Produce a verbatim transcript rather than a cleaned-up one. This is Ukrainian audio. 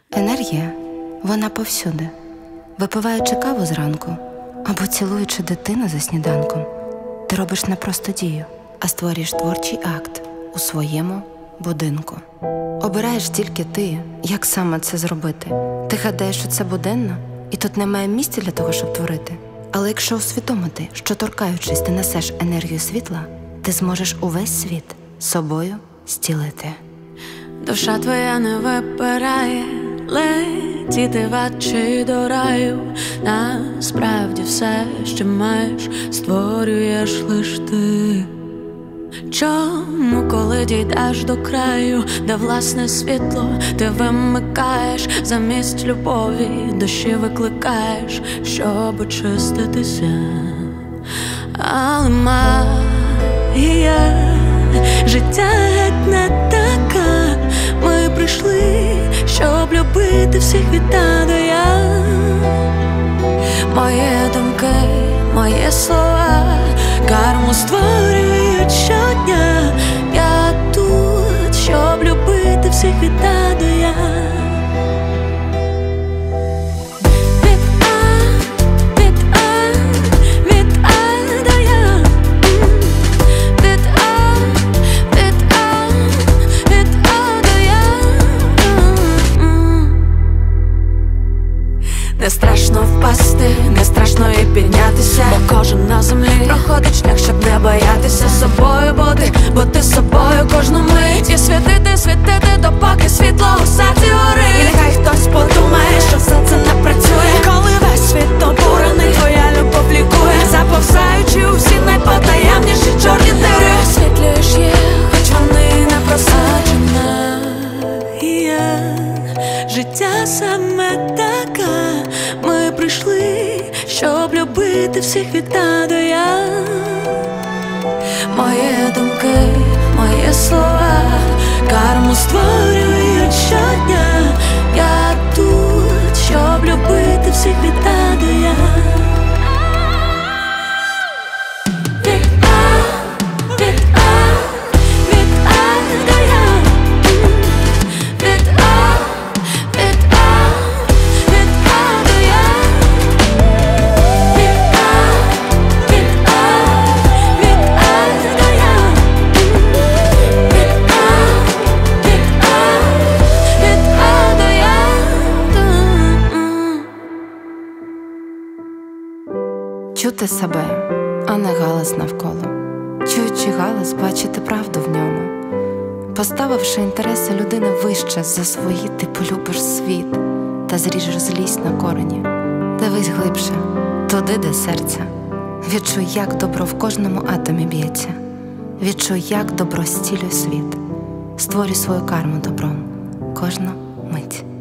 Енергія, вона повсюди. Випиваючи каву зранку або цілуючи дитину за сніданком, ти робиш не просто дію, а створюєш творчий акт у своєму будинку. Обираєш тільки ти, як саме це зробити. Ти гадаєш, що це буденно, і тут немає місця для того, щоб творити. Але якщо усвідомити, що торкаючись ти несеш енергію світла, ти зможеш увесь світ собою зцілити. Душа твоя не вибирає летіти в ад чи до раю. Насправді все, що маєш, створюєш лиш ти. Чому, коли дійдеш до краю, де власне світло ти вимикаєш, замість любові душі викликаєш, щоб очиститися? Але магія життя геть не така. Ми прийшли, щоб любити всіх від А до Я. Мої думки, мої слова карму створюють щодня. Я тут, щоб любити всіх від А до Я. Не страшно впасти, не страшно і піднятися, бо кожен на землі проходить шлях, щоб не боятися собою бути, бути собою кожну мить. І світити, світити, допоки світло у серці горить. І нехай хтось подумає, що все це не працює, коли весь світ обурений, твоя любов лікує, заповзаючи у всі найпотаємніші чорні дири. Освітлюєш їх, хоч вони не просаджена. Я життя саме така. Ми прийшли, щоб любити всіх від А до Я. Мої думки, мої слова карму створюють щодня. Я тут, щоб любити всіх від А до Я. Чути себе, а не галас навколо. Чуючи галас, бачити правду в ньому. Поставивши інтереси людини вище за свої, ти полюбиш світ та зріжеш злість на корені. Дивись глибше, туди, де серце. Відчуй, як добро в кожному атомі б'ється. Відчуй, як добро зцілює світ. Створюй свою карму добром кожну мить.